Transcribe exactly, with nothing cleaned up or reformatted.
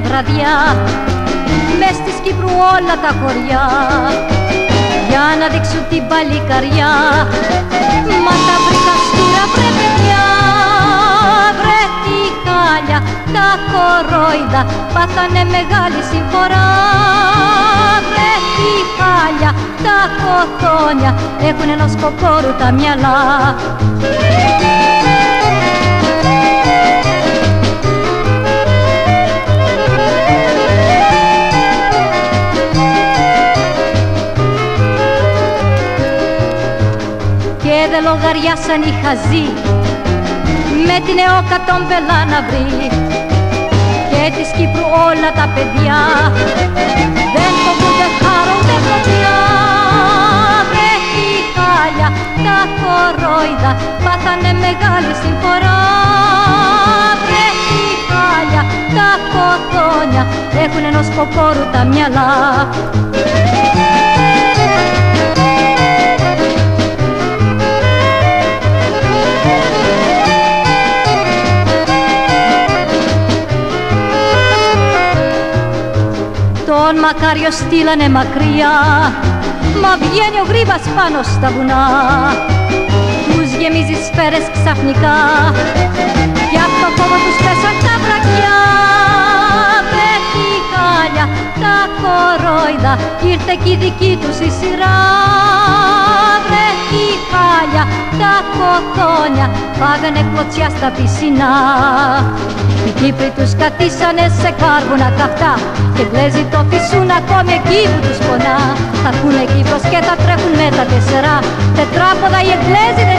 βραδιά μες της Κύπρου όλα τα χωριά για να δείξουν την παλικαριά. Μα τα βρήκα στούρα βρε παιδιά, βρε τη χάλια, τα κορόιδα πάθανε μεγάλη συμφορά. Βρε τη χάλια, τα κοθόνια έχουν ενός κοκόρου τα μυαλά. Και δε λογαριάσαν οι χαζοί με την ΕΟΚΑ τον Βελά να βρει και της Κύπρου όλα τα παιδιά δεν φοβούνται χάρο ούτε φωτιά. Βρε τη χάλια, τα κορόιδα πάθανε μεγάλη συμφορά. Βρε τη χάλια, τα κοθόνια έχουν ενός κοκόρου τα μυαλά. Τον Μακάριο στείλανε μακριά, μα βγαίνει ο γρήβας πάνω στα βουνά. Τους γεμίζει σφαίρες ξαφνικά κι απ' το φόβο τους πέσαν τα βρακιά. Βρε τη χάλια, τα κορόιδα, ήρθε κι η δική τους η σειρά. Βρε τη χάλια, τα κοθόνια φάγανε κλωτσιά στα πισινά. Οι Κύπροι τους κατήσανε σε κάρβουνα καυτά και γλέζι το φυσούν ακόμη εκεί που τους πονά. Θα ακούνε Κύπρος και θα τρέχουν με τα τεσσερά τετράποδα οι Εγγλέζοι.